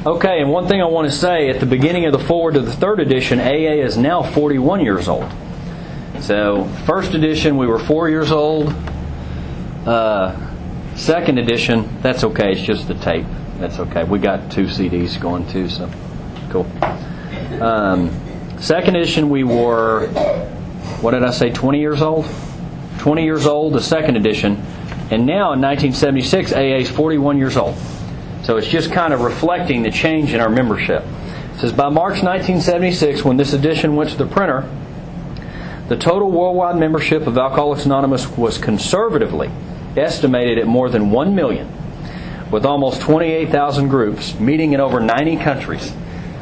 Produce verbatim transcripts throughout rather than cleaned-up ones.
Okay, and one thing I want to say, at the beginning of the forward to the third edition, A A is now forty-one years old. So, first edition, we were four years old. Uh, second edition, that's okay, it's just the tape. That's okay. We got two C Ds going too, so cool. Um, second edition, we were, what did I say, twenty years old? twenty years old, the second edition. And now in nineteen seventy-six, A A is forty-one years old. So it's just kind of reflecting the change in our membership. It says, by March nineteen seventy-six, when this edition went to the printer, the total worldwide membership of Alcoholics Anonymous was conservatively estimated at more than one million, with almost twenty-eight thousand groups meeting in over ninety countries.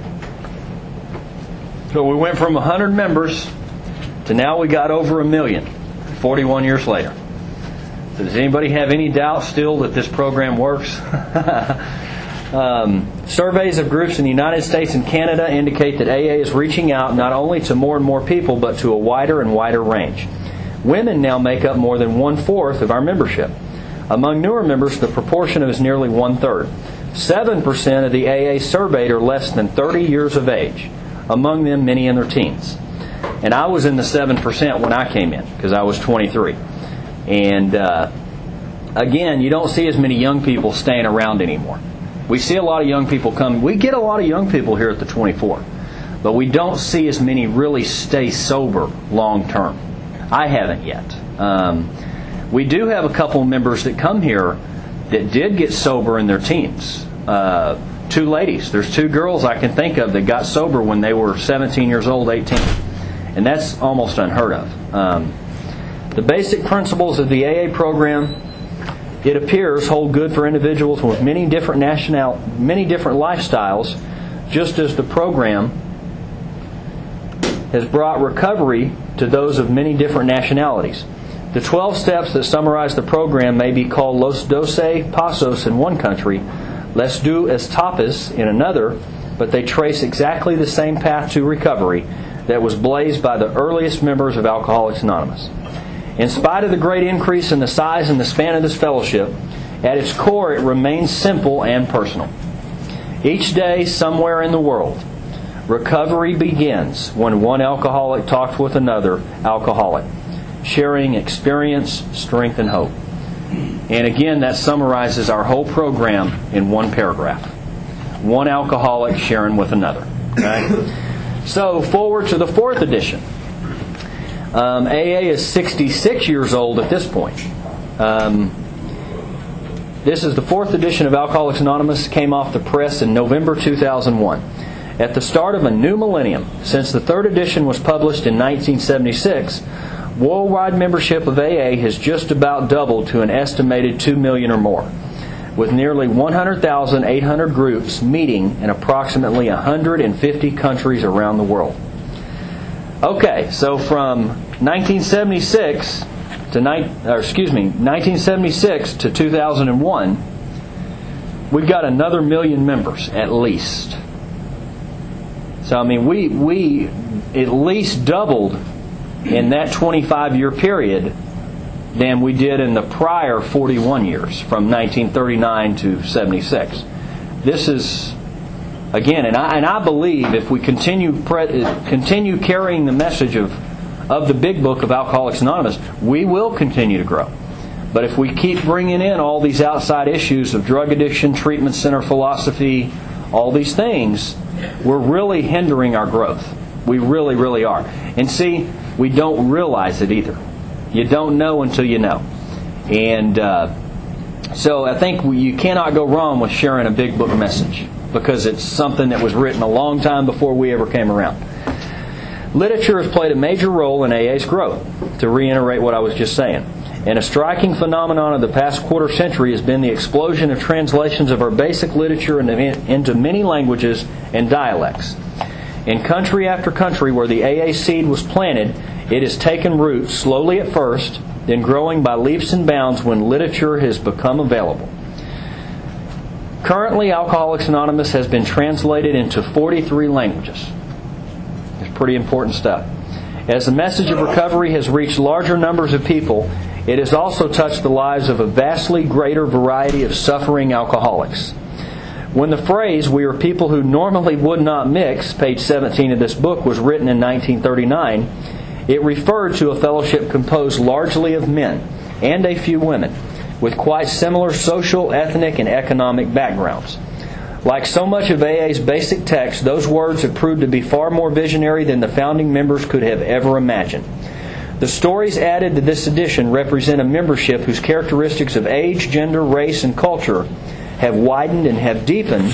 So we went from one hundred members to now we got over a million, forty-one years later. So does anybody have any doubt still that this program works? um, surveys of groups in the United States and Canada indicate that A A is reaching out not only to more and more people, but to a wider and wider range. Women now make up more than one-fourth of our membership. Among newer members, the proportion is nearly one-third. Seven percent of the A A surveyed are less than thirty years of age. Among them, many in their teens. And I was in the seven percent when I came in, because I was twenty-three. And uh, again, you don't see as many young people staying around anymore. We see a lot of young people come. We get a lot of young people here at the twenty-four. But we don't see as many really stay sober long term. I haven't yet. Um, we do have a couple members that come here that did get sober in their teens. Uh, two ladies. There's two girls I can think of that got sober when they were seventeen years old, eighteen. And that's almost unheard of. Um, the basic principles of the A A program, it appears, hold good for individuals with many different national, many different lifestyles, just as the program has brought recovery to those of many different nationalities. The twelve steps that summarize the program may be called Los Doce Pasos in one country, Les Deux Etapas in another, but they trace exactly the same path to recovery that was blazed by the earliest members of Alcoholics Anonymous. In spite of the great increase in the size and the span of this fellowship, at its core it remains simple and personal. Each day, somewhere in the world, recovery begins when one alcoholic talks with another alcoholic, sharing experience, strength, and hope. And again, that summarizes our whole program in one paragraph. One alcoholic sharing with another. Okay? So, forward to the fourth edition. Um, A A is sixty-six years old at this point. Um, this is the fourth edition of Alcoholics Anonymous. Came off the press in November two thousand one. At the start of a new millennium, since the third edition was published in nineteen seventy-six, worldwide membership of A A has just about doubled to an estimated two million or more, with nearly one hundred thousand eight hundred groups meeting in approximately one hundred fifty countries around the world. Okay, so from nineteen seventy-six to ni- or excuse me, nineteen seventy-six to two thousand one, we've got another million members at least. So I mean, we we at least doubled in that twenty-five year period than we did in the prior forty-one years, from nineteen thirty-nine to seventy-six. This is, again, and I and I believe if we continue pre, continue carrying the message of of the big book of Alcoholics Anonymous, we will continue to grow. But if we keep bringing in all these outside issues of drug addiction, treatment center philosophy, all these things, we're really hindering our growth. We really, really are. And see, we don't realize it either. You don't know until you know. And uh, so I think we, you cannot go wrong with sharing a big book message, because it's something that was written a long time before we ever came around. Literature has played a major role in A A's growth, to reiterate what I was just saying. And a striking phenomenon of the past quarter century has been the explosion of translations of our basic literature into many languages and dialects. In country after country where the A A seed was planted, it has taken root, slowly at first, then growing by leaps and bounds when literature has become available. Currently, Alcoholics Anonymous has been translated into forty-three languages. It's pretty important stuff. As the message of recovery has reached larger numbers of people, it has also touched the lives of a vastly greater variety of suffering alcoholics. When the phrase, "we are people who normally would not mix," page seventeen of this book, was written in nineteen thirty-nine, it referred to a fellowship composed largely of men and a few women, with quite similar social, ethnic, and economic backgrounds. Like so much of A A's basic text, those words have proved to be far more visionary than the founding members could have ever imagined. The stories added to this edition represent a membership whose characteristics of age, gender, race, and culture have widened and have deepened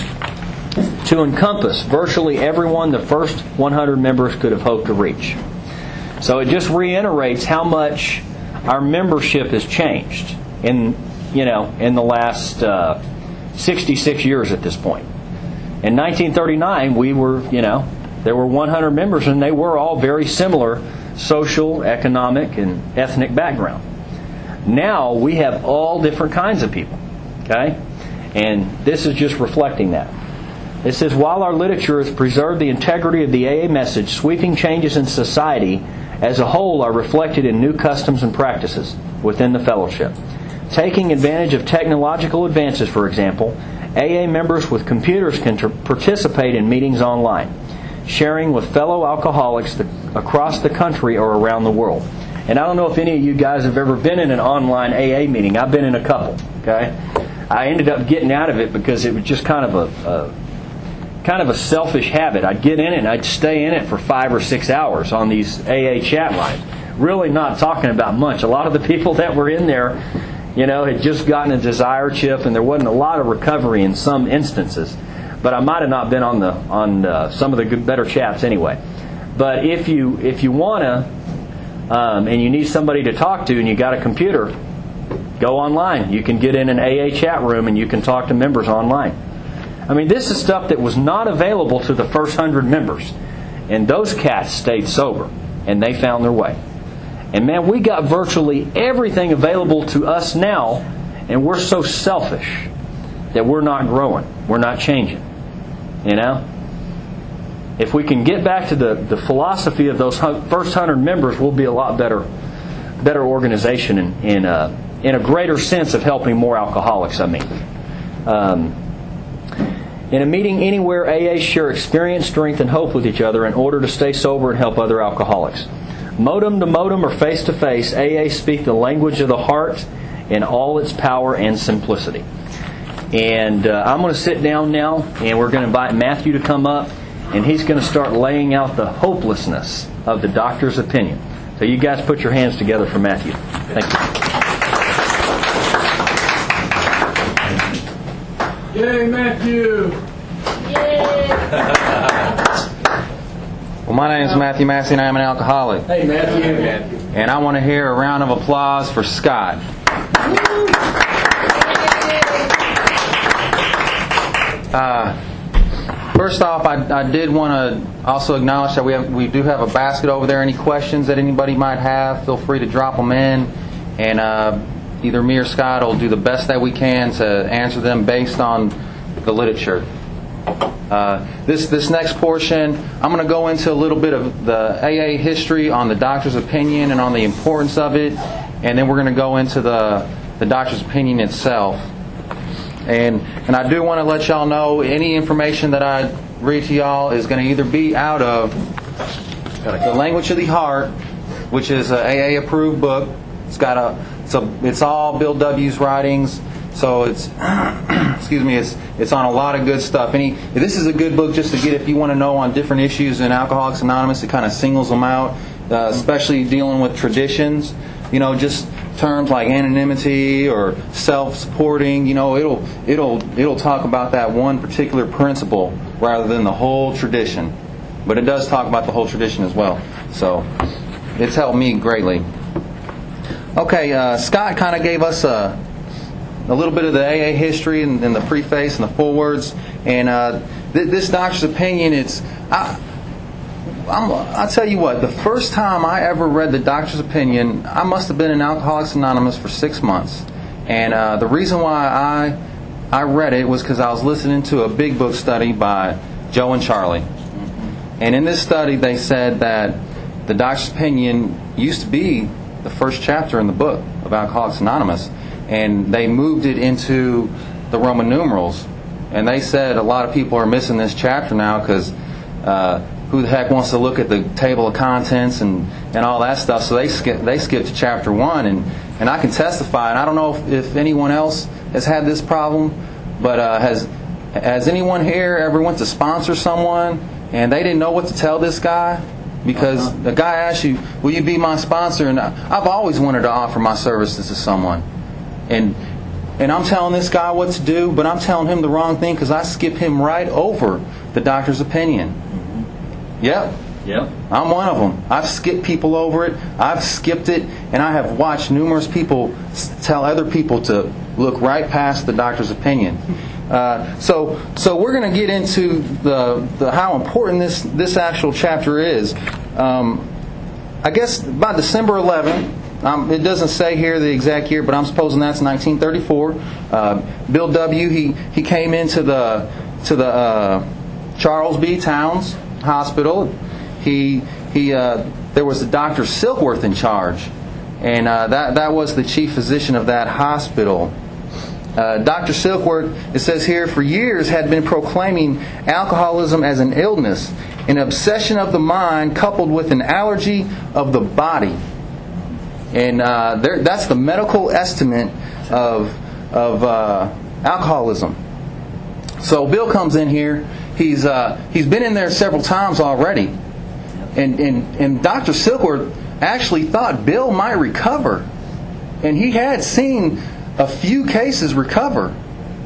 to encompass virtually everyone the first one hundred members could have hoped to reach. So it just reiterates how much our membership has changed in, you know, in the last uh, sixty-six years at this point. In nineteen thirty-nine, we were, you know, there were one hundred members, and they were all very similar social, economic, and ethnic background. Now we have all different kinds of people, okay? And this is just reflecting that. It says, while our literature has preserved the integrity of the A A message, sweeping changes in society as a whole are reflected in new customs and practices within the fellowship. Taking advantage of technological advances, for example, A A members with computers can tr- participate in meetings online, sharing with fellow alcoholics the, across the country or around the world. And I don't know if any of you guys have ever been in an online A A meeting. I've been in a couple, okay? I ended up getting out of it because it was just kind of a, a kind of a selfish habit. I'd get in it and I'd stay in it for five or six hours on these A A chat lines, really not talking about much. A lot of the people that were in there, you know, had just gotten a desire chip, and there wasn't a lot of recovery in some instances. But I might have not been on the on uh, some of the good, better chats anyway. But if you if you wanna um, and you need somebody to talk to, and you got a computer, go online. You can get in an A A chat room and you can talk to members online. I mean, this is stuff that was not available to the first hundred members, and those cats stayed sober and they found their way. And man, we got virtually everything available to us now, and we're so selfish that we're not growing, we're not changing. You know? If we can get back to the, the philosophy of those first hundred members, we'll be a lot better better organization and in, uh, in a greater sense of helping more alcoholics, I mean. Um, in a meeting anywhere, A A share experience, strength, and hope with each other in order to stay sober and help other alcoholics. Modem to modem or face to face, A A speak the language of the heart in all its power and simplicity. And uh, I'm going to sit down now, and we're going to invite Matthew to come up, and he's going to start laying out the hopelessness of the doctor's opinion. So you guys put your hands together for Matthew. Thank you. Yay, Matthew! Yay! Well, my name is Matthew Massey, and I am an alcoholic. Hey, Matthew. And I want to hear a round of applause for Scott. Uh, first off, I, I did want to also acknowledge that we have we do have a basket over there. Any questions that anybody might have, feel free to drop them in, and uh, either me or Scott will do the best that we can to answer them based on the literature. Uh, this this next portion, I'm going to go into a little bit of the A A history on the doctor's opinion and on the importance of it, and then we're going to go into the the doctor's opinion itself. And and I do want to let y'all know any information that I read to y'all is going to either be out of The Language of the Heart, which is an A A approved book. It's got a it's a it's all Bill W.'s writings. So it's excuse me, it's it's on a lot of good stuff. Any this is a good book just to get if you want to know on different issues in Alcoholics Anonymous. It kind of singles them out, uh, especially dealing with traditions. You know, just terms like anonymity or self-supporting. You know, it'll it'll it'll talk about that one particular principle rather than the whole tradition. But it does talk about the whole tradition as well. So it's helped me greatly. Okay, uh, Scott kind of gave us a. a little bit of the A A history and, and the preface and the forewords, and uh, th- this doctor's opinion. It's I, I'm, I'll tell you what. The first time I ever read the doctor's opinion, I must have been in Alcoholics Anonymous for six months, and uh, the reason why I I read it was because I was listening to a big book study by Joe and Charlie, and in this study they said that the doctor's opinion used to be the first chapter in the book of Alcoholics Anonymous. And they moved it into the Roman numerals. and they said a lot of people are missing this chapter now because uh, who the heck wants to look at the table of contents and, and all that stuff? So they skip they skipped to chapter one, and, and I can testify. And I don't know if, if anyone else has had this problem, but uh, has has anyone here ever went to sponsor someone and they didn't know what to tell this guy? Because uh-huh. the guy asked you, will you be my sponsor? And I've always wanted to offer my services to someone. And and I'm telling this guy what to do, but I'm telling him the wrong thing because I skip him right over the doctor's opinion. Mm-hmm. Yep. Yep. I'm one of them. I've skipped people over it. I've skipped it. And I have watched numerous people tell other people to look right past the doctor's opinion. Uh, so, so we're going to get into the, the how important this this actual chapter is. Um, I guess by December eleventh, um, it doesn't say here the exact year, but I'm supposing that's nineteen thirty-four. Uh, Bill W. he he came into the to the uh, Charles B. Towns Hospital. He he uh, there was the Doctor Silkworth in charge, and uh, that that was the chief physician of that hospital. Uh, Doctor Silkworth, it says here, for years had been proclaiming alcoholism as an illness, an obsession of the mind coupled with an allergy of the body. And uh, there, that's the medical estimate of, of uh, alcoholism. So Bill comes in here. He's uh, he's been in there several times already. And, and, and Doctor Silkworth actually thought Bill might recover. And he had seen a few cases recover.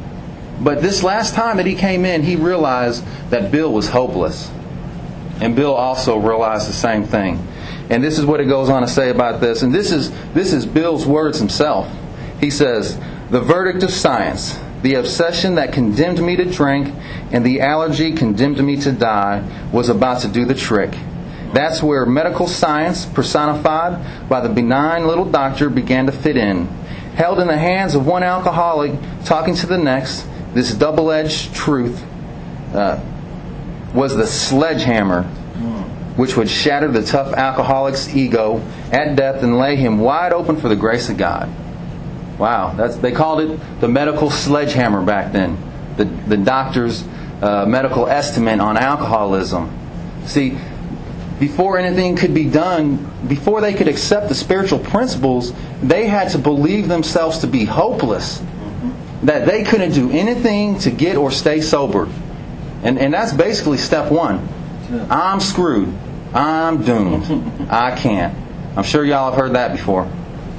But this last time that he came in, he realized that Bill was hopeless. And Bill also realized the same thing. And this is what it goes on to say about this. And this is this is Bill's words himself. He says, the verdict of science, the obsession that condemned me to drink, and the allergy condemned me to die, was about to do the trick. That's where medical science, personified by the benign little doctor, began to fit in. Held in the hands of one alcoholic, talking to the next, this double-edged truth uh, was the sledgehammer which would shatter the tough alcoholic's ego at death and lay him wide open for the grace of God. Wow, that's they called it the medical sledgehammer back then. The the doctor's uh, medical estimate on alcoholism. See, before anything could be done, before they could accept the spiritual principles, they had to believe themselves to be hopeless. That they couldn't do anything to get or stay sober. And and that's basically step one. I'm screwed. I'm doomed. I can't. I'm sure y'all have heard that before.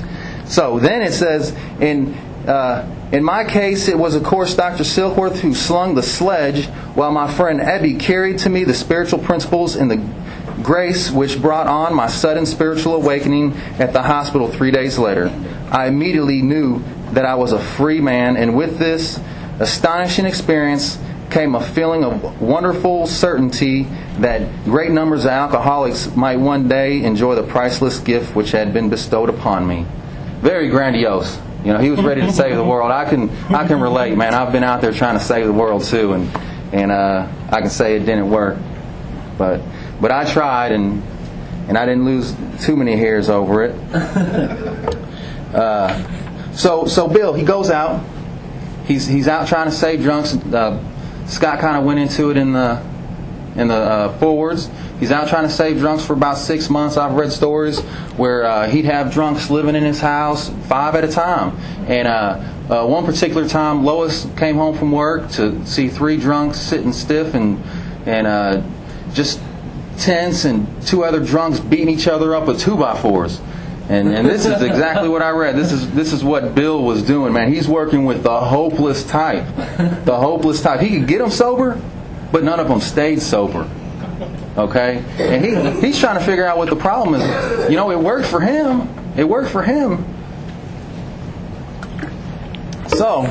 So then it says, in uh, in my case, it was of course Doctor Silkworth who slung the sledge, while my friend Ebby carried to me the spiritual principles and the grace which brought on my sudden spiritual awakening at the hospital three days later. I immediately knew that I was a free man, and with this astonishing experience came a feeling of wonderful certainty that great numbers of alcoholics might one day enjoy the priceless gift which had been bestowed upon me. Very grandiose. You know, he was ready to save the world. I can I can relate, man. I've been out there trying to save the world too, and and uh, I can say it didn't work, but but I tried, and and I didn't lose too many hairs over it. Uh, so so Bill, he goes out. He's he's out trying to save drunks. Uh, Scott kind of went into it in the in the uh, forwards. He's out trying to save drunks for about six months. I've read stories where uh, he'd have drunks living in his house five at a time. And uh, uh, one particular time, Lois came home from work to see three drunks sitting stiff and and uh, just tense, and two other drunks beating each other up with two by fours. And, and this is exactly what I read. This is this is what Bill was doing, man. He's working with the hopeless type. The hopeless type. He could get them sober, but none of them stayed sober. Okay? And he he's trying to figure out what the problem is. You know, it worked for him. It worked for him. So,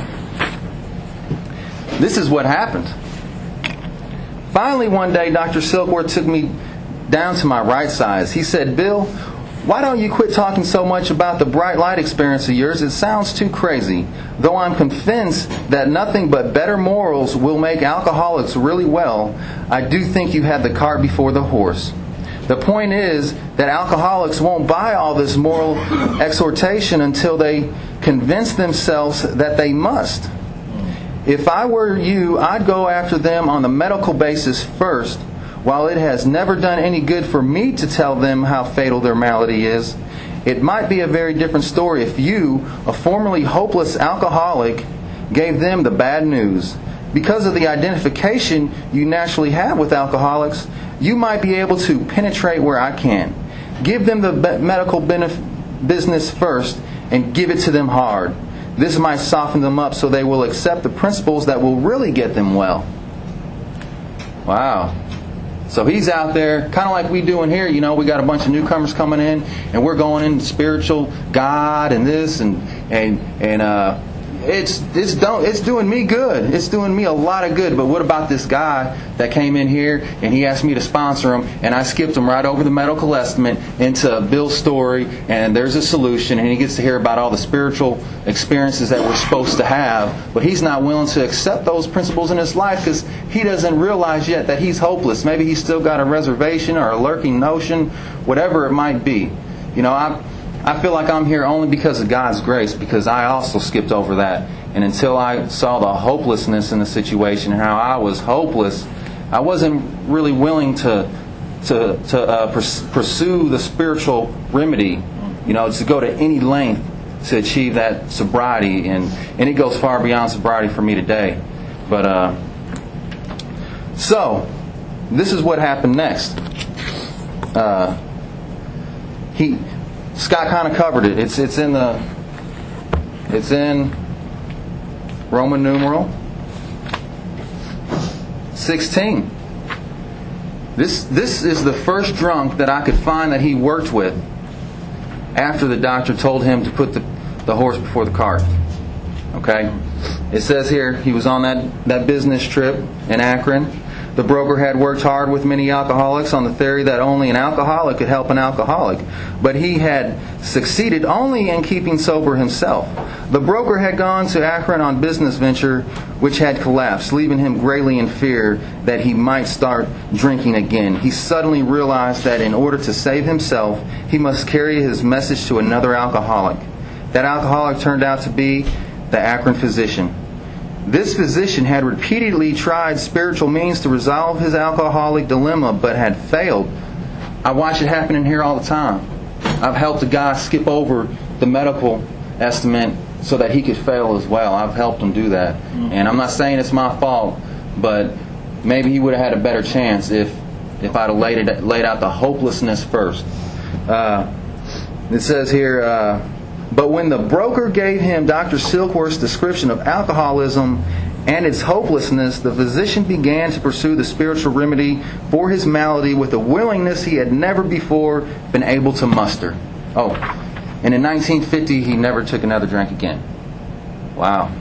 this is what happened. Finally, one day, Doctor Silkworth took me down to my right size. He said, Bill, why don't you quit talking so much about the bright light experience of yours? It sounds too crazy. Though I'm convinced that nothing but better morals will make alcoholics really well, I do think you had the cart before the horse. The point is that alcoholics won't buy all this moral exhortation until they convince themselves that they must. If I were you, I'd go after them on the medical basis first. While it has never done any good for me to tell them how fatal their malady is, it might be a very different story if you, a formerly hopeless alcoholic, gave them the bad news. Because of the identification you naturally have with alcoholics, you might be able to penetrate where I can. Give them the medical benef- business first and give it to them hard. This might soften them up so they will accept the principles that will really get them well. Wow. So he's out there, kind of like we doing here. You know, we got a bunch of newcomers coming in, and we're going into spiritual God and this and and and uh, it's it's don't it's doing me good. It's doing me a lot of good. But what about this guy that came in here and he asked me to sponsor him, and I skipped him right over the medical estimate into Bill's story, and there's a solution, and he gets to hear about all the spiritual experiences that we're supposed to have, but he's not willing to accept those principles in his life because he doesn't realize yet that he's hopeless. Maybe he's still got a reservation or a lurking notion, whatever it might be. You know, I I feel like I'm here only because of God's grace, because I also skipped over that. And until I saw the hopelessness in the situation and how I was hopeless, I wasn't really willing to to to uh, pers- pursue the spiritual remedy. You know, to go to any length to achieve that sobriety, and, and it goes far beyond sobriety for me today. But uh, so this is what happened next. Uh, he Scott kind of covered it. It's it's in the it's in Roman numeral sixteen. This this is the first drunk that I could find that he worked with after the doctor told him to put the, the horse before the cart. Okay? It says here he was on that, that business trip in Akron. The broker had worked hard with many alcoholics on the theory that only an alcoholic could help an alcoholic, but he had succeeded only in keeping sober himself. The broker had gone to Akron on business venture which had collapsed, leaving him greatly in fear that he might start drinking again. He suddenly realized that in order to save himself, he must carry his message to another alcoholic. That alcoholic turned out to be the Akron physician. This physician had repeatedly tried spiritual means to resolve his alcoholic dilemma, but had failed. I watch it happening here all the time. I've helped a guy skip over the medical estimate so that he could fail as well. I've helped him do that. And I'm not saying it's my fault, but maybe he would have had a better chance if if I'd have laid, it, laid out the hopelessness first. Uh, it says here... Uh, But when the broker gave him Doctor Silkworth's description of alcoholism and its hopelessness, the physician began to pursue the spiritual remedy for his malady with a willingness he had never before been able to muster. Oh, and in nineteen fifty, he never took another drink again. Wow.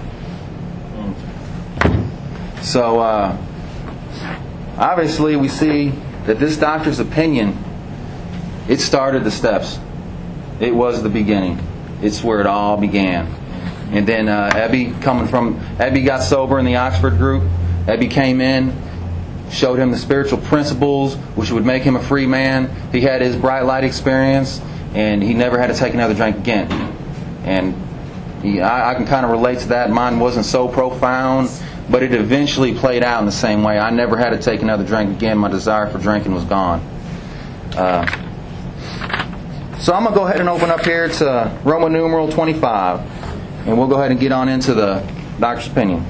So, uh, obviously we see that this doctor's opinion, it started the steps. It was the beginning. It's where it all began. And then uh, Ebby coming from Ebby got sober in the Oxford group. Ebby came in, showed him the spiritual principles, which would make him a free man. He had his bright light experience, and he never had to take another drink again. And he, I, I can kind of relate to that. Mine wasn't so profound, but it eventually played out in the same way. I never had to take another drink again. My desire for drinking was gone. Uh, So I'm going to go ahead and open up here to Roman numeral twenty-five. And we'll go ahead and get on into the doctor's opinion.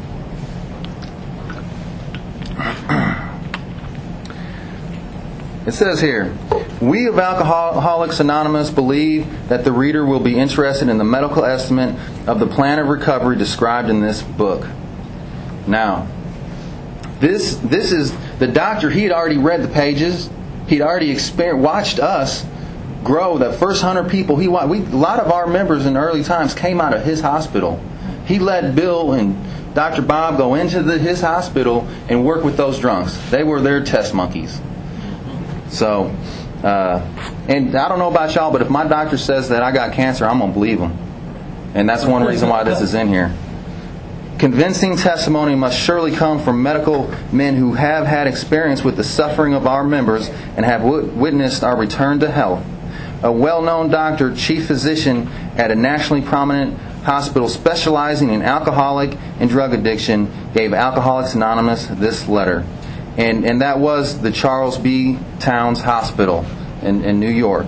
It says here, we of Alcoholics Anonymous believe that the reader will be interested in the medical estimate of the plan of recovery described in this book. Now, this this is the doctor. He had already read the pages. He'd already experienced, watched us grow. The first hundred people he we a lot of our members in the early times came out of his hospital. He let Bill and Doctor Bob go into the, his hospital and work with those drunks. They were their test monkeys. So, uh, and I don't know about y'all, but if my doctor says that I got cancer, I'm gonna believe him, and that's one reason why this is in here. Convincing testimony must surely come from medical men who have had experience with the suffering of our members and have w- witnessed our return to health. A well-known doctor, chief physician at a nationally prominent hospital specializing in alcoholic and drug addiction, gave Alcoholics Anonymous this letter. And, and that was the Charles B. Towns Hospital in, in New York.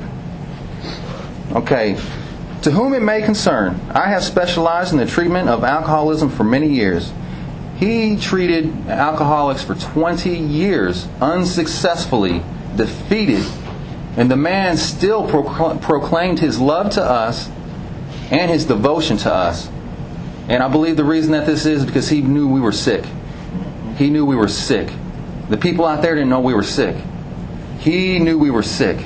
Okay. To whom it may concern, I have specialized in the treatment of alcoholism for many years. He treated alcoholics for twenty years, unsuccessfully, defeated, and the man still procl- proclaimed his love to us and his devotion to us. And I believe the reason that this is because he knew we were sick. He knew we were sick. The people out there didn't know we were sick. He knew we were sick.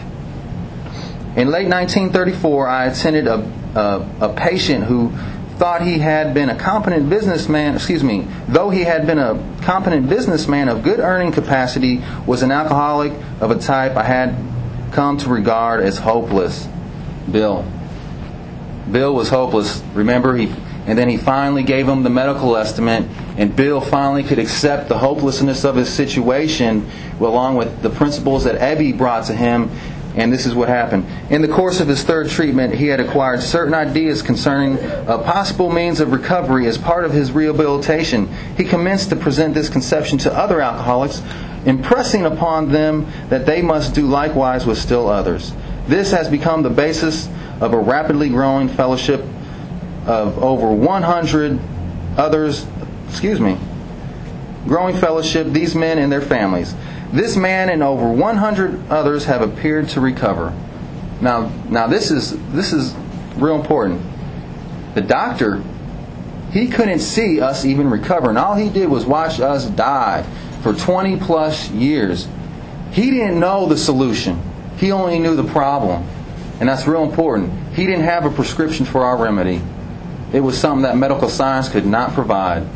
In late nineteen thirty-four, I attended a, a, a patient who thought he had been a competent businessman, excuse me, though he had been a competent businessman of good earning capacity, was an alcoholic of a type I had come to regard as hopeless. Bill. Bill was hopeless. Remember, he, and then he finally gave him the medical estimate, and Bill finally could accept the hopelessness of his situation, along with the principles that Ebby brought to him. And this is what happened. In the course of his third treatment, he had acquired certain ideas concerning a possible means of recovery as part of his rehabilitation. He commenced to present this conception to other alcoholics, impressing upon them that they must do likewise with still others. This has become the basis of a rapidly growing fellowship of over one hundred others, excuse me, growing fellowship, these men and their families. This man and over one hundred others have appeared to recover. Now, now this is this is real important. The doctor, he couldn't see us even recover, and all he did was watch us die for twenty plus years. He didn't know the solution. He only knew the problem, and that's real important. He didn't have a prescription for our remedy. It was something that medical science could not provide.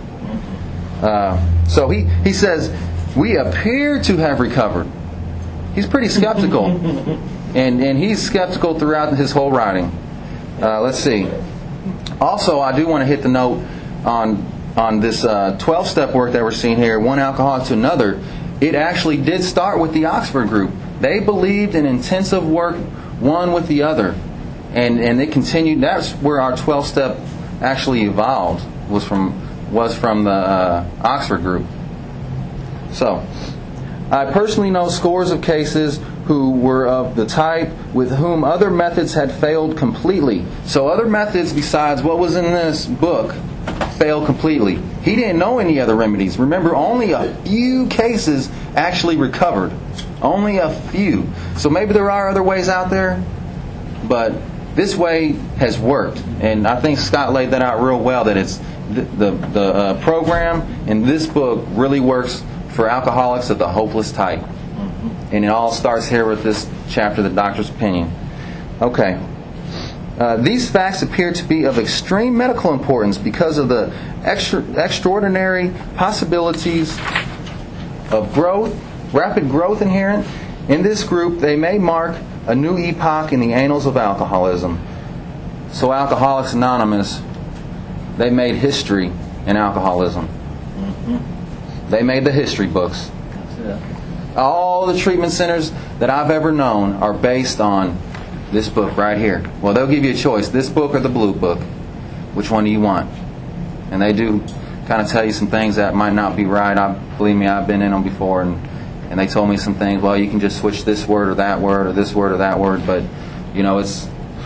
Uh, so he, he says, we appear to have recovered. He's pretty skeptical. and, and he's skeptical throughout his whole writing. Uh, let's see. Also, I do want to hit the note on on this uh, twelve-step work that we're seeing here, one alcoholic to another. It actually did start with the Oxford group. They believed in intensive work one with the other. And and it continued. That's where our twelve-step actually evolved, was from, was from the uh, Oxford group. So, I personally know scores of cases who were of the type with whom other methods had failed completely. So other methods besides what was in this book failed completely. He didn't know any other remedies. Remember, only a few cases actually recovered. Only a few. So maybe there are other ways out there, but this way has worked. And I think Scott laid that out real well, that it's the, the, the uh, program in this book really works for alcoholics of the hopeless type. And it all starts here with this chapter, The Doctor's Opinion. Okay. Uh, these facts appear to be of extreme medical importance because of the extra, extraordinary possibilities of growth, rapid growth inherent in this group. They may mark a new epoch in the annals of alcoholism. So Alcoholics Anonymous, they made history in alcoholism. Mm-hmm. They made the history books. That's it. All the treatment centers that I've ever known are based on this book right here. Well, they'll give you a choice, this book or the blue book. Which one do you want? And they do kind of tell you some things that might not be right. I, believe me, I've been in them before, and, and they told me some things. Well, you can just switch this word or that word or this word or that word, but you know, it's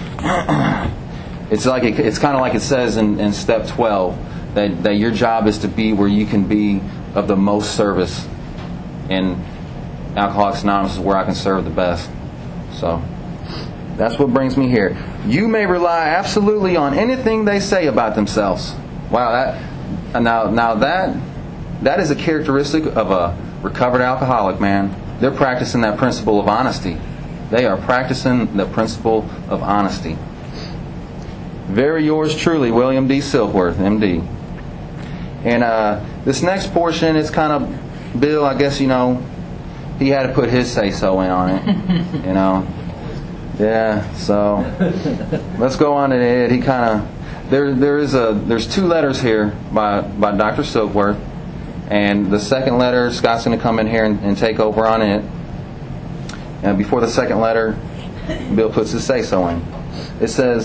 it's like it, it's kind of like it says in, in step twelve that that your job is to be where you can be of the most service. And Alcoholics Anonymous is where I can serve the best. So that's what brings me here. You may rely absolutely on anything they say about themselves. Wow, that now now that that is a characteristic of a recovered alcoholic, man. They're practicing that principle of honesty. They are practicing the principle of honesty. Very yours truly, William D. Silkworth, M D. And uh, this next portion is kind of Bill, I guess, you know, he had to put his say-so in on it, you know. Yeah, so let's go on to it. He kind of there. There is a there's two letters here by by Doctor Silkworth, and the second letter Scott's going to come in here and, and take over on it. And before the second letter, Bill puts his say-so in. It says,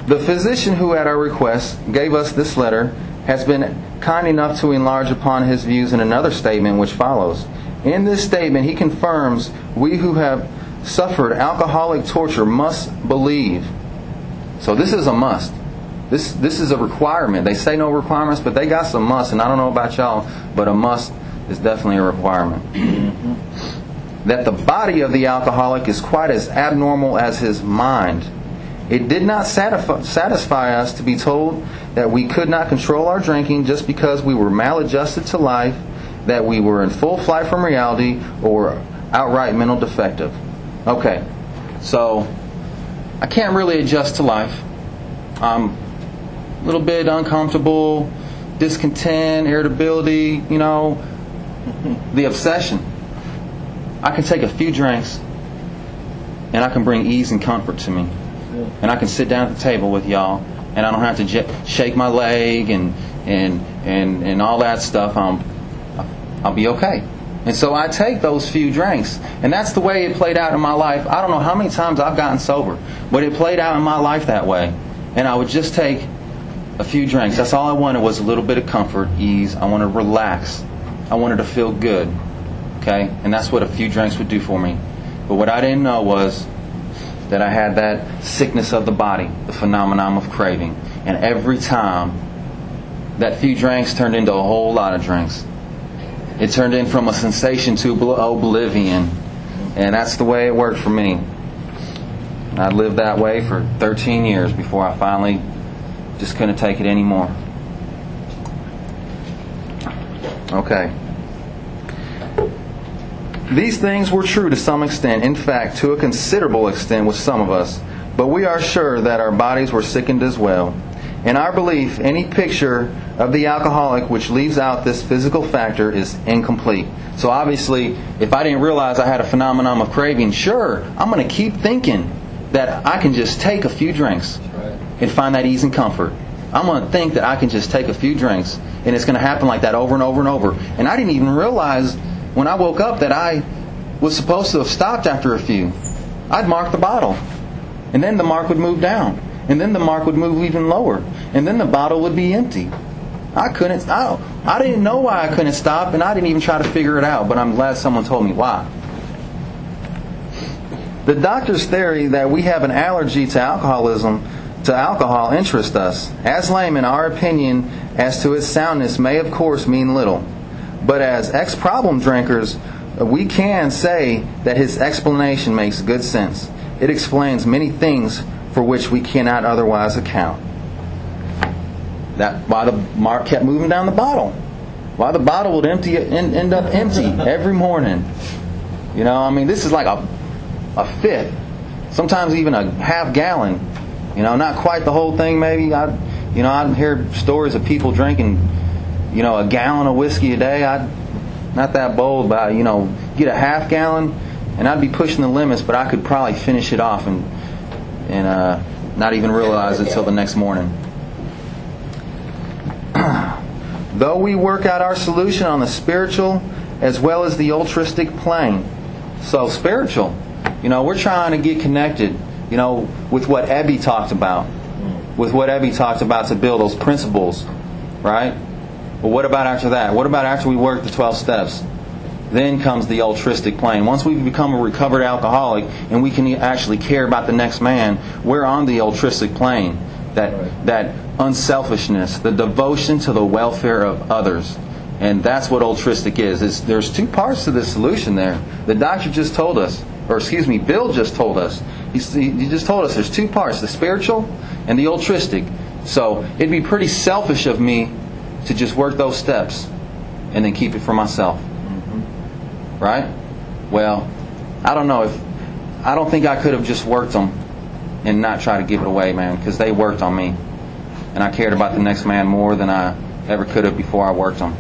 The physician who, at our request, gave us this letter has been kind enough to enlarge upon his views in another statement which follows. In this statement, he confirms we who have suffered alcoholic torture must believe. So this is a must. This this is a requirement. They say no requirements, but they got some must, and I don't know about y'all, but a must is definitely a requirement. That the body of the alcoholic is quite as abnormal as his mind. It did not satisfy, satisfy us to be told that we could not control our drinking just because we were maladjusted to life, that we were in full flight from reality, or outright mental defective. Okay, so I can't really adjust to life. I'm a little bit uncomfortable, discontent, irritability, you know, the obsession. I can take a few drinks and I can bring ease and comfort to me. And I can sit down at the table with y'all, and I don't have to j- shake my leg and and and and all that stuff. I'm, I'll be okay. And so I take those few drinks, and that's the way it played out in my life. I don't know how many times I've gotten sober, but it played out in my life that way. And I would just take a few drinks. That's all I wanted, was a little bit of comfort, ease. I wanted to relax. I wanted to feel good. Okay, and that's what a few drinks would do for me. But what I didn't know was that I had that sickness of the body, the phenomenon of craving. And every time, that few drinks turned into a whole lot of drinks. It turned in from a sensation to oblivion. And that's the way it worked for me. I lived that way for thirteen years before I finally just couldn't take it anymore. Okay. These things were true to some extent, in fact, to a considerable extent with some of us, but we are sure that our bodies were sickened as well. In our belief, any picture of the alcoholic which leaves out this physical factor is incomplete. So obviously, if I didn't realize I had a phenomenon of craving, sure, I'm going to keep thinking that I can just take a few drinks and find that ease and comfort. I'm going to think that I can just take a few drinks, and it's going to happen like that over and over and over. And I didn't even realize when I woke up that I was supposed to have stopped after a few. I'd mark the bottle, and then the mark would move down, and then the mark would move even lower, and then the bottle would be empty. I couldn't. I, I didn't know why I couldn't stop, and I didn't even try to figure it out. But I'm glad someone told me why. The doctor's theory that we have an allergy to alcoholism, to alcohol, interests us. As laymen, our opinion as to its soundness may, of course, mean little. But as ex-problem drinkers, we can say that his explanation makes good sense. It explains many things for which we cannot otherwise account. That why the mark kept moving down the bottle. Why the bottle would empty end, end up empty every morning. You know, I mean, this is like a a fifth, sometimes even a half gallon. You know, not quite the whole thing. Maybe I, you know, I hear stories of people drinking, you know, a gallon of whiskey a day. I'd not that bold, but I, you know, get a half gallon, and I'd be pushing the limits. But I could probably finish it off and and uh, not even realize it till the next morning. Though we work out our solution on the spiritual as well as the altruistic plane. So spiritual, you know, we're trying to get connected, you know, with what Ebby talked about, with what Ebby talked about to build those principles, right? Well, what about after that? What about after we work the twelve steps? Then comes the altruistic plane. Once we've become a recovered alcoholic and we can actually care about the next man, we're on the altruistic plane. That right. that unselfishness, the devotion to the welfare of others. And that's what altruistic is. It's, there's two parts to this solution there. The doctor just told us, or excuse me, Bill just told us. He, he just told us there's two parts, the spiritual and the altruistic. So it'd be pretty selfish of me to just work those steps and then keep it for myself. Mm-hmm. Right? Well, I don't know if, I don't think I could have just worked them and not try to give it away, man, because they worked on me. And I cared about the next man more than I ever could have before I worked them.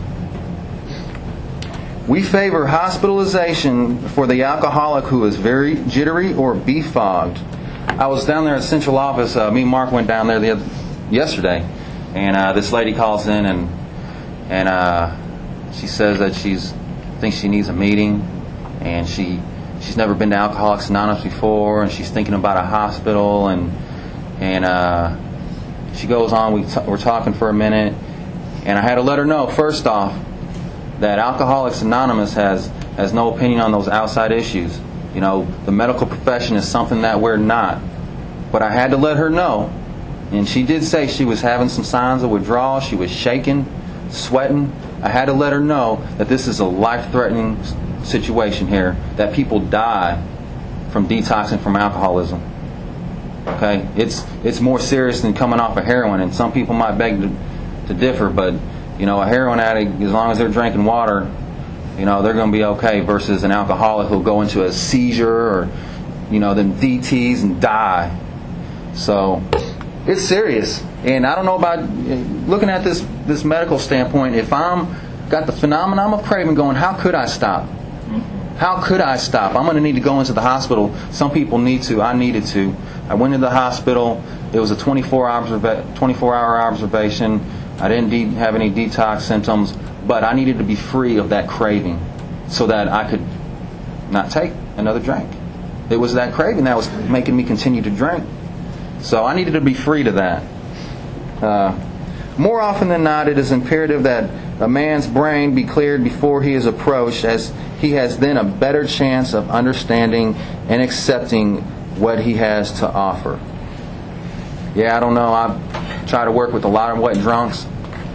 We favor hospitalization for the alcoholic who is very jittery or befogged. I was down there at Central Office. Uh, me and Mark went down there the other, yesterday, and uh, this lady calls in and and uh, she says that she's thinks she needs a meeting, and she she's never been to Alcoholics Anonymous before, and she's thinking about a hospital, and And uh, she goes on, we t- we're talking for a minute, and I had to let her know, first off, that Alcoholics Anonymous has, has no opinion on those outside issues. You know, the medical profession is something that we're not. But I had to let her know, and she did say she was having some signs of withdrawal. She was shaking, sweating. I had to let her know that this is a life-threatening situation here, that people die from detoxing from alcoholism. Okay? It's it's more serious than coming off of heroin, and some people might beg to, to differ, but you know, a heroin addict, as long as they're drinking water, you know, they're going to be okay, versus an alcoholic who'll go into a seizure or, you know, then D Ts and die. So it's serious. And I don't know about, looking at this this medical standpoint, if I'm got the phenomenon of craving going, how could I stop? How could I stop? I'm going to need to go into the hospital. Some people need to. I needed to. I went to the hospital. It was a twenty-four hour observation. I didn't de- have any detox symptoms, but I needed to be free of that craving so that I could not take another drink. It was that craving that was making me continue to drink. So I needed to be free to that. Uh, more often than not, it is imperative that a man's brain be cleared before he is approached, as he has then a better chance of understanding and accepting what he has to offer. Yeah, I don't know. I try to work with a lot of wet drunks.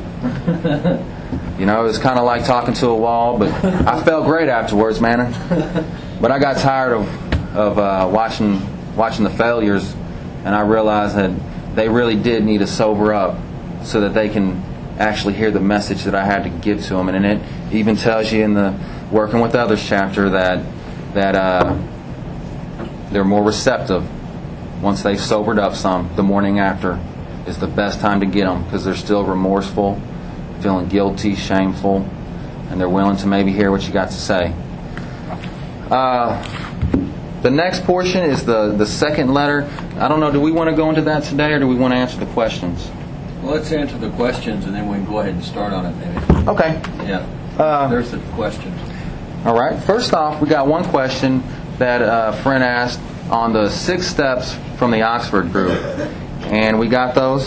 You know, it's kind of like talking to a wall, but I felt great afterwards, man. But I got tired of of uh, watching watching the failures, and I realized that they really did need to sober up so that they can actually hear the message that I had to give to them. And it even tells you in the Working with Others chapter that that uh, they're more receptive once they've sobered up some. The morning after is the best time to get them, because they're still remorseful, feeling guilty, shameful, and they're willing to maybe hear what you got to say. Uh, the next portion is the, the second letter. I don't know, do we want to go into that today, or do we want to answer the questions? Well, let's answer the questions, and then we can go ahead and start on it, maybe. Okay. Yeah. Uh, There's the questions. All right. First off, we got one question that a friend asked on the six steps from the Oxford group. And we got those.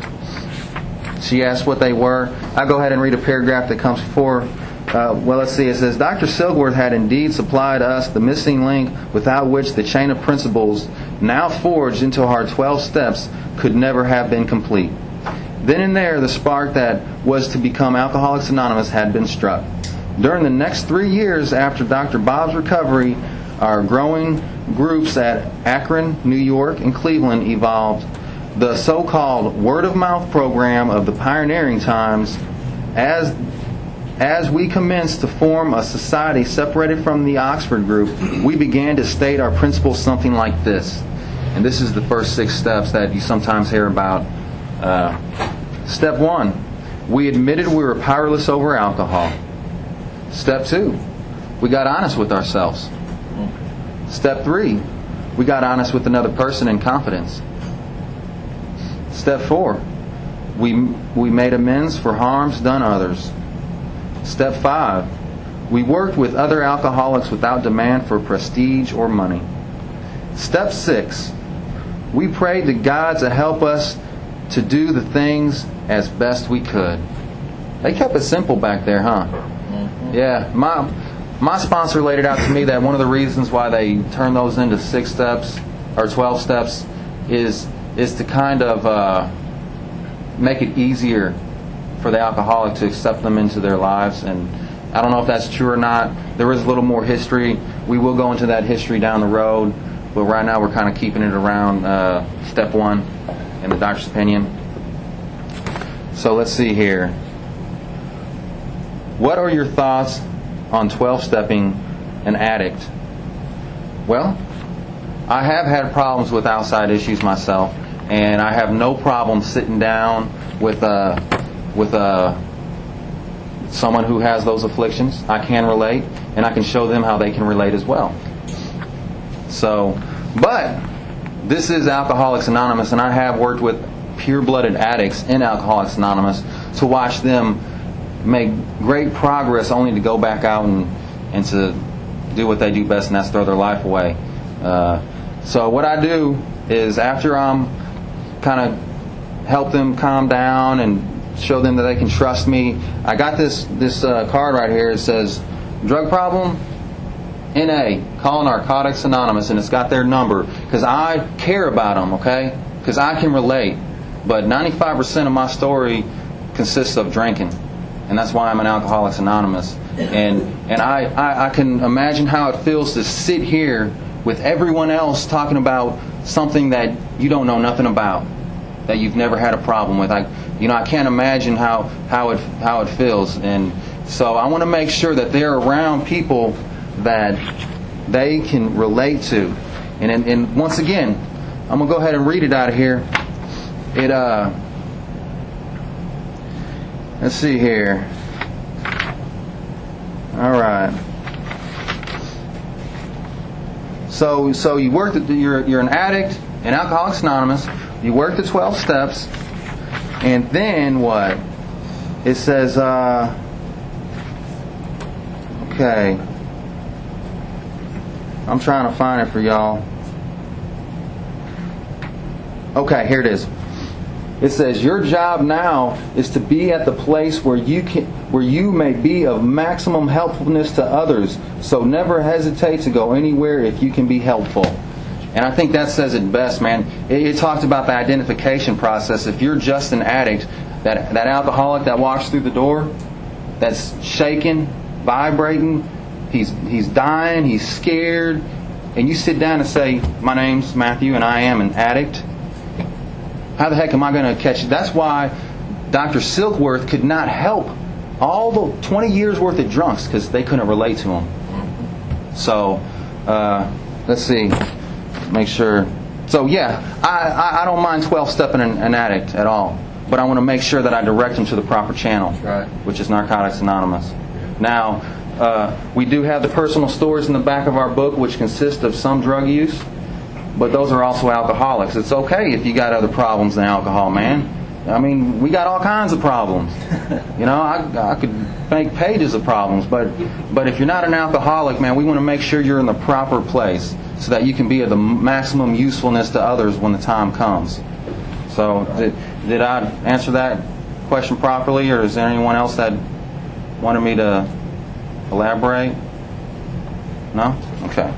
She asked what they were. I'll go ahead and read a paragraph that comes before. Uh, well, let's see. It says, Doctor Silkworth had indeed supplied us the missing link without which the chain of principles now forged into our twelve steps could never have been complete. Then and there, the spark that was to become Alcoholics Anonymous had been struck. During the next three years after Doctor Bob's recovery, our growing groups at Akron, New York, and Cleveland evolved. The so-called word-of-mouth program of the pioneering times, as as we commenced to form a society separated from the Oxford group, we began to state our principles something like this. And this is the first six steps that you sometimes hear about. Uh, step one, we admitted we were powerless over alcohol. Step two, we got honest with ourselves. Step three, we got honest with another person in confidence. Step four, we we made amends for harms done others. Step five, we worked with other alcoholics without demand for prestige or money. Step six, we prayed to God to help us to do the things as best we could. They kept it simple back there, huh? Mm-hmm. Yeah, my my sponsor laid it out to me that one of the reasons why they turn those into six steps or twelve steps is is to kind of uh, make it easier for the alcoholic to accept them into their lives. And I don't know if that's true or not. There is a little more history. We will go into that history down the road, but right now we're kind of keeping it around uh, step one in the doctor's opinion. So let's see here. What are your thoughts on twelve-stepping an addict? Well, I have had problems with outside issues myself, and I have no problem sitting down with a with a someone who has those afflictions. I can relate, and I can show them how they can relate as well. So, but this is Alcoholics Anonymous, and I have worked with pure-blooded addicts in Alcoholics Anonymous to watch them make great progress only to go back out and, and to do what they do best, and that's throw their life away. Uh, so what I do is after I'm kind of help them calm down and show them that they can trust me. I got this this uh, card right here. It says, drug problem, N A, call Narcotics Anonymous, and it's got their number because I care about them, okay? Because I can relate. But ninety-five percent of my story consists of drinking, and that's why I'm an Alcoholics Anonymous. And and I, I, I can imagine how it feels to sit here with everyone else talking about something that you don't know nothing about, that you've never had a problem with. I, you know, I can't imagine how, how it how it feels. And so I want to make sure that they're around people that they can relate to. And and, and once again, I'm gonna go ahead and read it out of here. It uh, let's see here. All right. So so you work. The, you're you're an addict in Alcoholics Anonymous. You work the twelve steps, and then what? It says. Uh, okay. I'm trying to find it for y'all. Okay, here it is. It says your job now is to be at the place where you can, where you may be of maximum helpfulness to others. So never hesitate to go anywhere if you can be helpful. And I think that says it best, man. It, it talks about the identification process. If you're just an addict, that that alcoholic that walks through the door, that's shaking, vibrating, he's he's dying, he's scared, and you sit down and say, "My name's Matthew, and I am an addict." How the heck am I going to catch it? That's why Doctor Silkworth could not help all the twenty years worth of drunks, because they couldn't relate to him. So, uh, let's see. Make sure. So, yeah, I, I, I don't mind twelve-stepping an, an addict at all. But I want to make sure that I direct them to the proper channel, right, which is Narcotics Anonymous. Now, uh, we do have the personal stories in the back of our book, which consist of some drug use. But those are also alcoholics. It's okay if you got other problems than alcohol, man. I mean, we got all kinds of problems. You know, I, I could make pages of problems. But but if you're not an alcoholic, man, we want to make sure you're in the proper place so that you can be of the maximum usefulness to others when the time comes. So did, did I answer that question properly, or is there anyone else that wanted me to elaborate? No? Okay.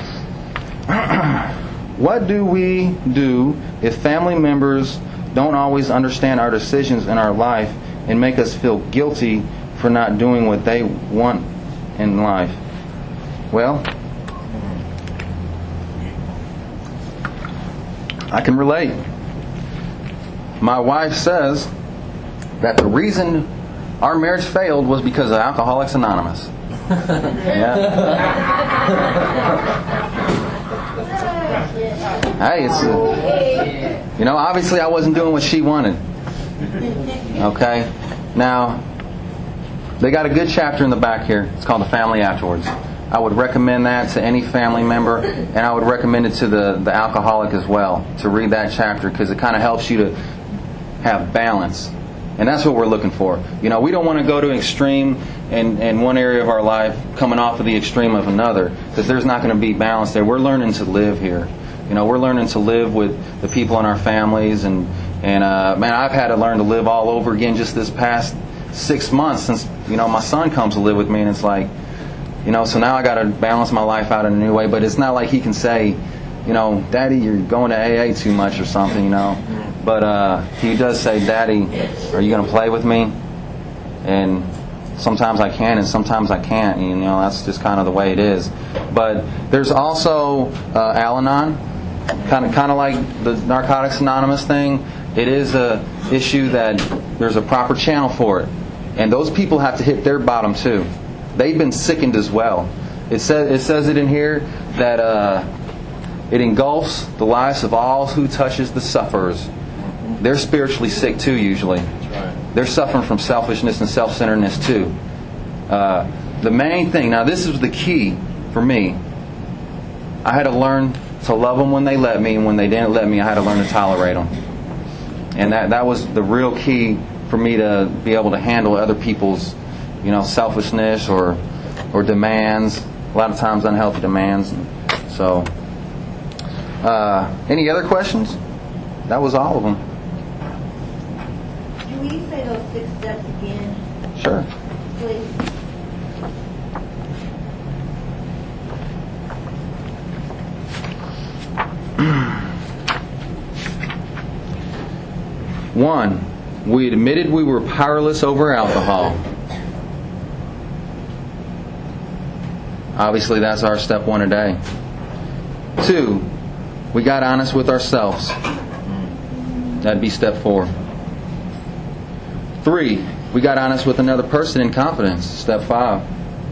What do we do if family members don't always understand our decisions in our life and make us feel guilty for not doing what they want in life? Well, I can relate. My wife says that the reason our marriage failed was because of Alcoholics Anonymous. Yeah. Hey, it's uh, you know, obviously I wasn't doing what she wanted. Okay? Now, they got a good chapter in the back here. It's called The Family Afterwards. I would recommend that to any family member, and I would recommend it to the, the alcoholic as well, to read that chapter, because it kind of helps you to have balance. And that's what we're looking for. You know, we don't want to go to extreme in, in one area of our life, coming off of the extreme of another, because there's not going to be balance there. We're learning to live here. You know, we're learning to live with the people in our families, and and uh, man, I've had to learn to live all over again just this past six months since, you know, my son comes to live with me, and it's like, you know, so now I got to balance my life out in a new way. But it's not like he can say, you know, Daddy, you're going to A A too much or something, you know. But uh, he does say, Daddy, are you going to play with me? And sometimes I can, and sometimes I can't. You know, that's just kind of the way it is. But there's also uh, Al-Anon. Kind of, kind of like the Narcotics Anonymous thing. It is a issue that there's a proper channel for it, and those people have to hit their bottom too. They've been sickened as well. It says it says it in here that uh, it engulfs the lives of all who touches the sufferers. They're spiritually sick too. Usually, they're suffering from selfishness and self-centeredness too. Uh, the main thing. Now, this is the key for me. I had to learn to love them when they let me, and when they didn't let me, I had to learn to tolerate them. And that that was the real key for me to be able to handle other people's, you know, selfishness or or demands. A lot of times unhealthy demands. So, uh, any other questions? that was all of them. Can we say those six steps again, Sure. please? One, we admitted we were powerless over alcohol. Obviously, that's our step one a day. Two, we got honest with ourselves. That'd be step four. Three, we got honest with another person in confidence. Step five.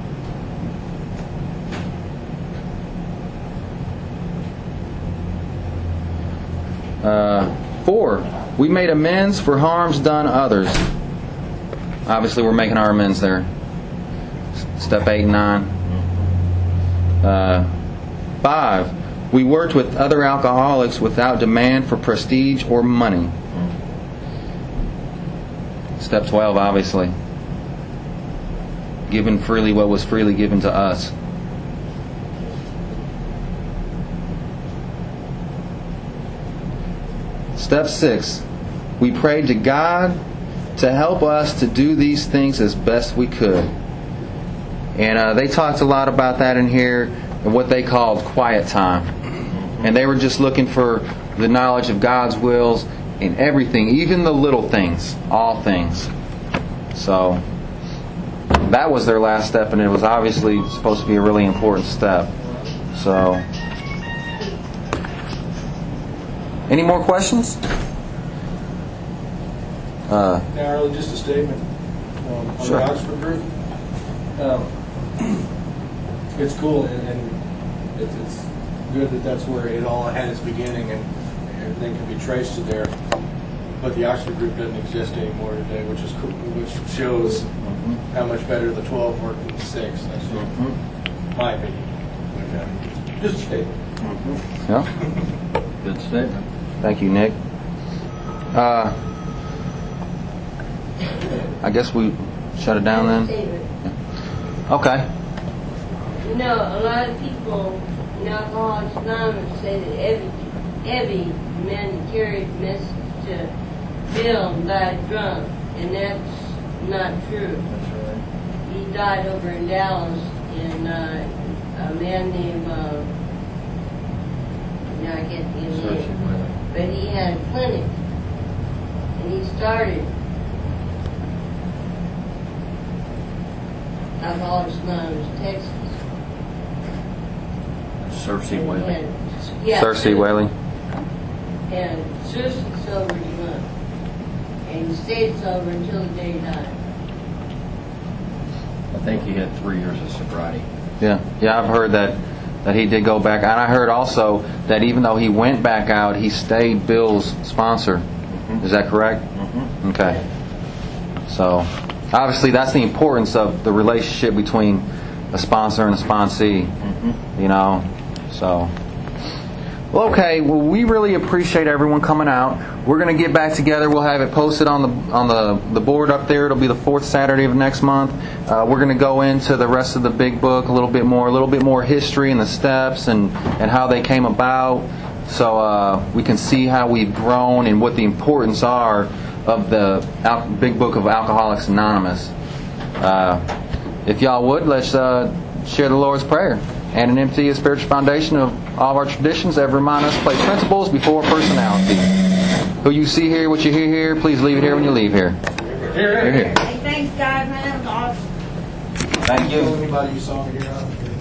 Uh, four, we made amends for harms done others. Obviously, we're making our amends there. Step eight and nine. Uh, five, we worked with other alcoholics without demand for prestige or money. Step twelve, obviously. Given freely what was freely given to us. Step six, we prayed to God to help us to do these things as best we could. And uh, they talked a lot about that in here, and what they called quiet time. And they were just looking for the knowledge of God's wills in everything, even the little things, all things. So that was their last step, and it was obviously supposed to be a really important step. So, any more questions? Uh, Now, really just a statement um, on Sure. the Oxford group. Um, it's cool, and, and it's, it's good that that's where it all had its beginning, and everything can be traced to there. But the Oxford group doesn't exist anymore today, which is cool, which shows mm-hmm. how much better the twelve worked than the six. That's Mm-hmm. my opinion. But, uh, just a statement. Yeah. Good statement. Thank you, Nick. Uh, I guess we shut it down then. Okay. You know, a lot of people in Alcoholics Anonymous say that every every man that carried the message to Bill died drunk, and that's not true. That's right. He died over in Dallas, and uh, a man named uh, now I get the name, but he had a clinic, and he started Alcoholics Anonymous, Texas. Cersei Whaley. Yeah. Cersei Whaley. And Cersei sober he went. And he stayed sober until the day he died. I think he had three years of sobriety. Yeah, yeah, I've heard that that he did go back, and I heard also that even though he went back out, he stayed Bill's sponsor. Mm-hmm. Is that correct? Mm-hmm. Okay. So, obviously, that's the importance of the relationship between a sponsor and a sponsee. Mm-hmm. You know, so. Well, okay. Well, we really appreciate everyone coming out. We're going to get back together. We'll have it posted on the on the, the board up there. It'll be the fourth Saturday of next month. Uh, we're going to go into the rest of the big book a little bit more, a little bit more history and the steps and, and how they came about, so uh, we can see how we've grown and what the importance are of the al- big book of Alcoholics Anonymous. Uh, if y'all would, let's uh, share the Lord's Prayer. And an empty a spiritual foundation of all of our traditions ever remind us to place principles before personality. Who you see here, what you hear here, please leave it here when you leave here. Here, here. Hey, thanks, guys, man. That was awesome. Thank you. Anybody you saw me here?